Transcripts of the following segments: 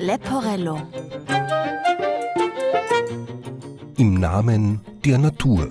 Leporello. Im Namen der Natur.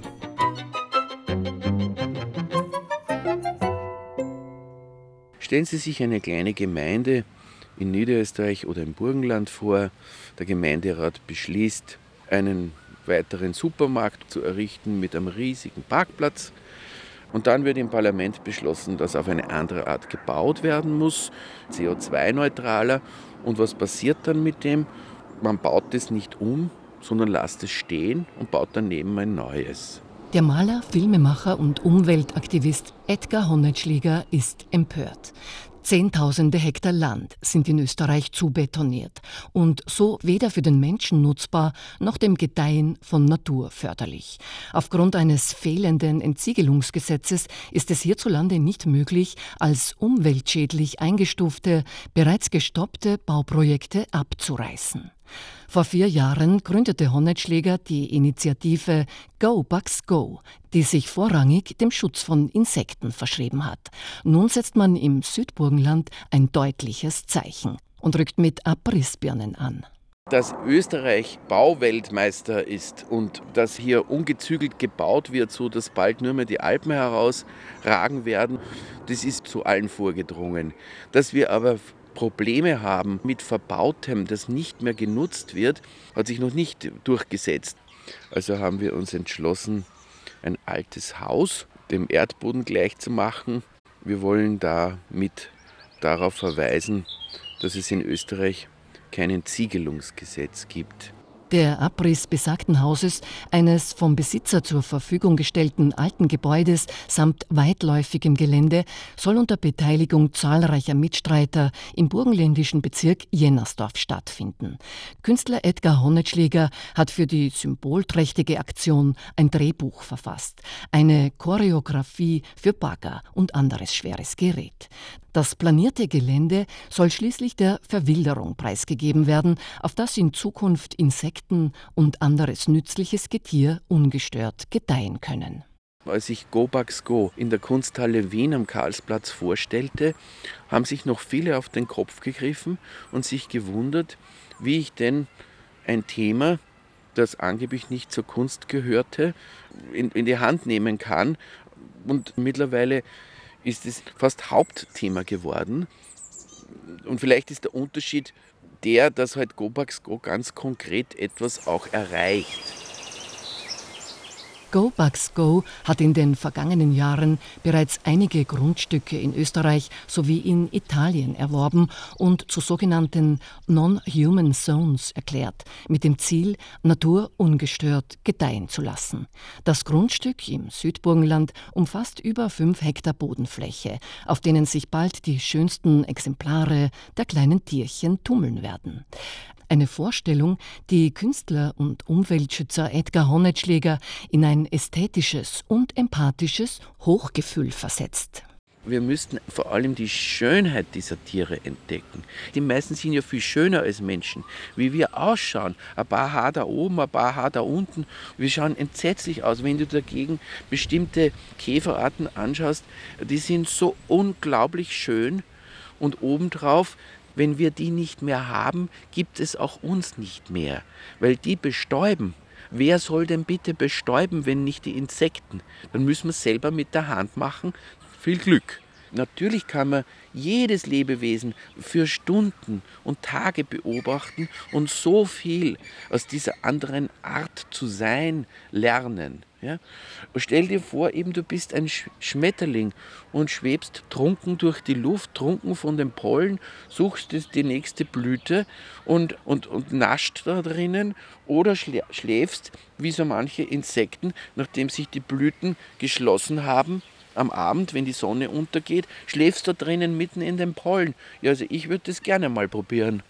Stellen Sie sich eine kleine Gemeinde in Niederösterreich oder im Burgenland vor. Der Gemeinderat beschließt, einen weiteren Supermarkt zu errichten mit einem riesigen Parkplatz. Und dann wird im Parlament beschlossen, dass auf eine andere Art gebaut werden muss, CO2-neutraler. Und was passiert dann mit dem? Man baut es nicht um, sondern lässt es stehen und baut daneben ein neues. Der Maler, Filmemacher und Umweltaktivist Edgar Honetschläger ist empört. Zehntausende Hektar Land sind in Österreich zubetoniert und so weder für den Menschen nutzbar noch dem Gedeihen von Natur förderlich. Aufgrund eines fehlenden Entsiegelungsgesetzes ist es hierzulande nicht möglich, als umweltschädlich eingestufte, bereits gestoppte Bauprojekte abzureißen. Vor 4 Jahren gründete Honetschläger die Initiative Go Bugs Go, die sich vorrangig dem Schutz von Insekten verschrieben hat. Nun setzt man im Südburgenland ein deutliches Zeichen und rückt mit Abrissbirnen an. Dass Österreich Bauweltmeister ist und dass hier ungezügelt gebaut wird, so dass bald nur mehr die Alpen herausragen werden, das ist zu allen vorgedrungen. Dass wir aber Probleme haben mit Verbautem, das nicht mehr genutzt wird, hat sich noch nicht durchgesetzt. Also haben wir uns entschlossen, ein altes Haus dem Erdboden gleichzumachen. Wir wollen damit darauf verweisen, dass es in Österreich kein Entsiegelungsgesetz gibt. Der Abriss besagten Hauses, eines vom Besitzer zur Verfügung gestellten alten Gebäudes samt weitläufigem Gelände, soll unter Beteiligung zahlreicher Mitstreiter im burgenländischen Bezirk Jennersdorf stattfinden. Künstler Edgar Honetschläger hat für die symbolträchtige Aktion ein Drehbuch verfasst, eine Choreografie für Bagger und anderes schweres Gerät. Das planierte Gelände soll schließlich der Verwilderung preisgegeben werden, auf das in Zukunft Insekten und anderes nützliches Getier ungestört gedeihen können. Als ich Go Bugs Go in der Kunsthalle Wien am Karlsplatz vorstellte, haben sich noch viele auf den Kopf gegriffen und sich gewundert, wie ich denn ein Thema, das angeblich nicht zur Kunst gehörte, in die Hand nehmen kann. Und mittlerweile ist es fast Hauptthema geworden. Und vielleicht ist der Unterschied der, dass halt Go Bugs Go ganz konkret etwas auch erreicht. Go Bugs Go hat in den vergangenen Jahren bereits einige Grundstücke in Österreich sowie in Italien erworben und zu sogenannten Non-Human Zones erklärt, mit dem Ziel, Natur ungestört gedeihen zu lassen. Das Grundstück im Südburgenland umfasst über 5 Hektar Bodenfläche, auf denen sich bald die schönsten Exemplare der kleinen Tierchen tummeln werden. Eine Vorstellung, die Künstler und Umweltschützer Edgar Honetschläger in ein ästhetisches und empathisches Hochgefühl versetzt. Wir müssten vor allem die Schönheit dieser Tiere entdecken. Die meisten sind ja viel schöner als Menschen, wie wir ausschauen. Ein paar Haar da oben, ein paar Haar da unten. Wir schauen entsetzlich aus. Wenn du dagegen bestimmte Käferarten anschaust, die sind so unglaublich schön und obendrauf, wenn wir die nicht mehr haben, gibt es auch uns nicht mehr, weil die bestäuben. Wer soll denn bitte bestäuben, wenn nicht die Insekten? Dann müssen wir es selber mit der Hand machen. Viel Glück. Natürlich kann man jedes Lebewesen für Stunden und Tage beobachten und so viel aus dieser anderen Art zu sein lernen. Ja? Stell dir vor, eben du bist ein Schmetterling und schwebst trunken durch die Luft, trunken von den Pollen, suchst die nächste Blüte und nascht da drinnen oder schläfst wie so manche Insekten, nachdem sich die Blüten geschlossen haben. Am Abend, wenn die Sonne untergeht, schläfst du drinnen mitten in den Pollen. Ja, also ich würde das gerne mal probieren.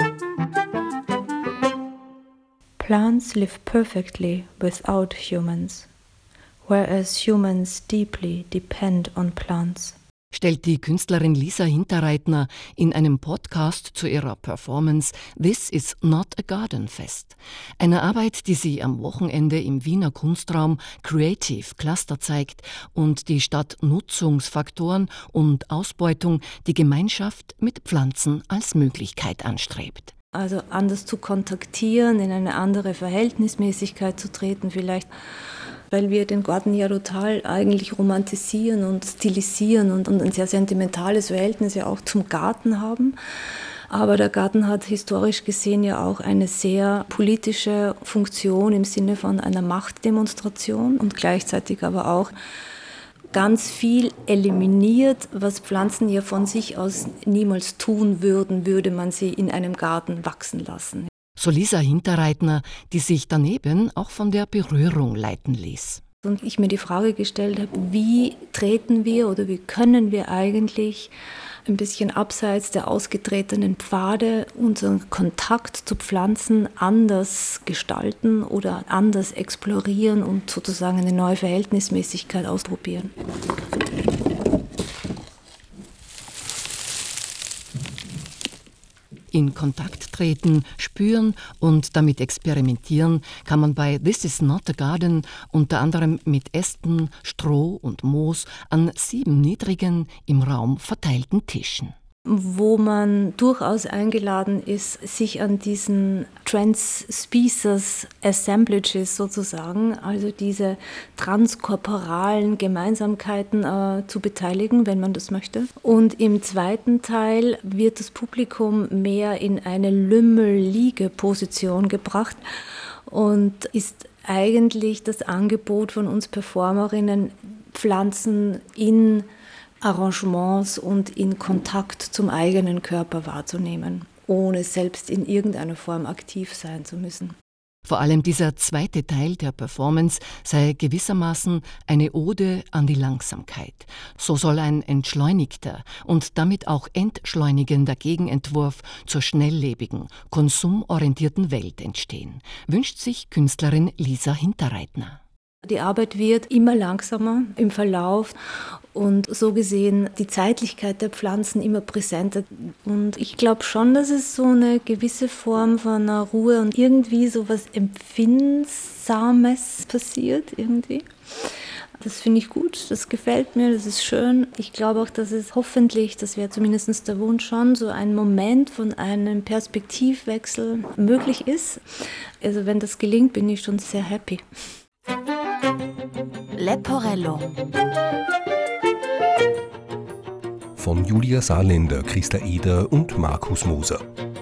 Plants live perfectly without humans, whereas humans deeply depend on plants. Stellt die Künstlerin Lisa Hinterreitner in einem Podcast zu ihrer Performance This is not a Garden fest. Eine Arbeit, die sie am Wochenende im Wiener Kunstraum Creative Cluster zeigt und die statt Nutzungsfaktoren und Ausbeutung die Gemeinschaft mit Pflanzen als Möglichkeit anstrebt. Also anders zu kontaktieren, in eine andere Verhältnismäßigkeit zu treten vielleicht, weil wir den Garten ja total eigentlich romantisieren und stilisieren und ein sehr sentimentales Verhältnis ja auch zum Garten haben. Aber der Garten hat historisch gesehen ja auch eine sehr politische Funktion im Sinne von einer Machtdemonstration und gleichzeitig aber auch ganz viel eliminiert, was Pflanzen ja von sich aus niemals tun würden, würde man sie in einem Garten wachsen lassen. So Lisa Hinterreitner, die sich daneben auch von der Berührung leiten ließ. Und ich mir die Frage gestellt habe, wie treten wir oder wie können wir eigentlich ein bisschen abseits der ausgetretenen Pfade unseren Kontakt zu Pflanzen anders gestalten oder anders explorieren und sozusagen eine neue Verhältnismäßigkeit ausprobieren. In Kontakt treten, spüren und damit experimentieren kann man bei This is not a Garden unter anderem mit Ästen, Stroh und Moos an 7 niedrigen, im Raum verteilten Tischen. Wo man durchaus eingeladen ist, sich an diesen Trans-Species Assemblages sozusagen, also diese transkorporalen Gemeinsamkeiten zu beteiligen, wenn man das möchte. Und im zweiten Teil wird das Publikum mehr in eine Lümmel-Liege-Position gebracht und ist eigentlich das Angebot von uns Performerinnen, Pflanzen in Arrangements und in Kontakt zum eigenen Körper wahrzunehmen, ohne selbst in irgendeiner Form aktiv sein zu müssen. Vor allem dieser zweite Teil der Performance sei gewissermaßen eine Ode an die Langsamkeit. So soll ein entschleunigter und damit auch entschleunigender Gegenentwurf zur schnelllebigen, konsumorientierten Welt entstehen, wünscht sich Künstlerin Lisa Hinterreitner. Die Arbeit wird immer langsamer im Verlauf und so gesehen die Zeitlichkeit der Pflanzen immer präsenter. Und ich glaube schon, dass es so eine gewisse Form von einer Ruhe und irgendwie so was Empfindsames passiert irgendwie. Das finde ich gut, das gefällt mir, das ist schön. Ich glaube auch, dass es hoffentlich, das wäre zumindest der Wunsch schon, so ein Moment von einem Perspektivwechsel möglich ist. Also wenn das gelingt, bin ich schon sehr happy. Leporello von Julia Saarländer, Christa Eder und Markus Moser.